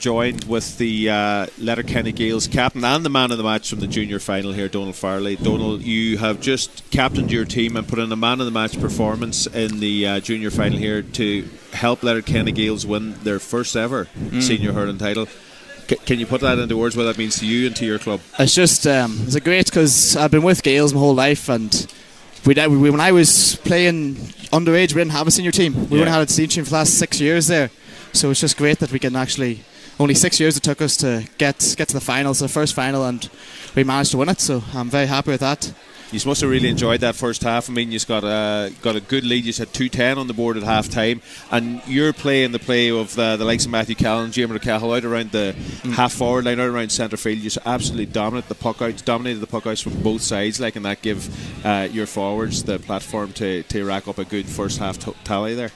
joined with the Letterkenny Gales captain and the man of the match from the junior final here, Donald Farley. Donald, you have just captained your team and put in a man of the match performance in the junior final here to help Letterkenny Gales win their first ever senior hurling title. Can you put that into words, what that means to you and to your club? It's just it's great because I've been with Gales my whole life, and when I was playing underage, we didn't have a senior team. We only had a senior team for the last 6 years there. So it's just great that we can actually, only 6 years it took us to get to the finals, the first final, and we managed to win it. So I'm very happy with that. You must have really enjoyed that first half. I mean, you've got a good lead. You had 2-10 on the board at half time, and you're playing the play of the likes of Matthew Callan, James Cahill out around the half forward line, out around centre field. You absolutely dominated the puck outs from both sides, and that give your forwards the platform to rack up a good first half tally there.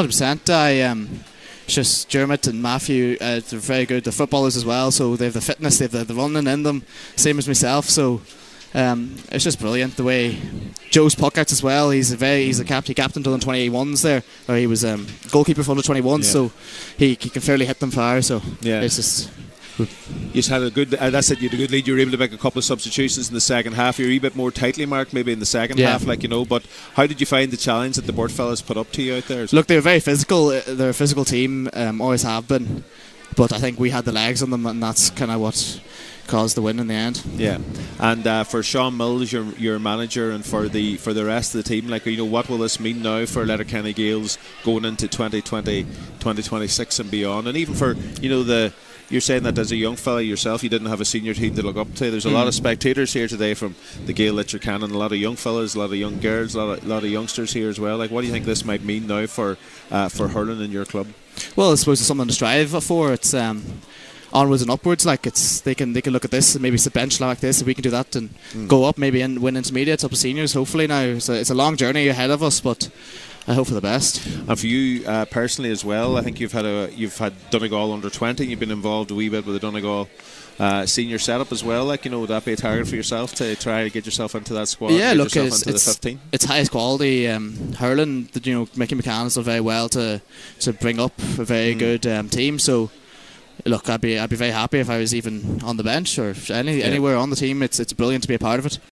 100%. It's just Dermot and Matthew, they're very good. They're footballers as well, so they have the fitness, they have the running in them, same as myself. So it's just brilliant the way Joe's puck outs as well. He's a captain. He captained on 21s there, or he was goalkeeper for under 21s, so he can fairly hit them far. So it's just. You just had a good. That's it. You had a good lead. You were able to make a couple of substitutions in the second half. You're a wee bit more tightly marked, maybe in the second half, But how did you find the challenge that the Burt fellas put up to you out there? Look, they were very physical. They're a physical team. Always have been. But I think we had the legs on them, and that's kind of what caused the win in the end. Yeah, and for Sean Mills, your manager, and for the rest of the team, what will this mean now for Letterkenny Gales going into 2020, 2026 and beyond, and even for you're saying that as a young fella yourself, you didn't have a senior team to look up to. There's a lot of spectators here today from the Gael Letterkenny, a lot of young fellas, a lot of young girls, a lot of youngsters here as well. What do you think this might mean now for hurling in your club? Well, I suppose it's something to strive for. It's onwards and upwards. They can look at this and maybe sit bench like this, if we can do that and go up maybe and win intermediates up to seniors. Hopefully now, so it's a long journey ahead of us, but I hope for the best. And for you personally as well, I think you've had Donegal under 20. You've been involved a wee bit with the Donegal senior setup as well. Would that be a target for yourself to try to get yourself into that squad? Yeah, look, it's highest quality hurling. Mickey McCann has done very well to bring up a very good team. So. Look, I'd be very happy if I was even on the bench or anywhere on the team. It's brilliant to be a part of it.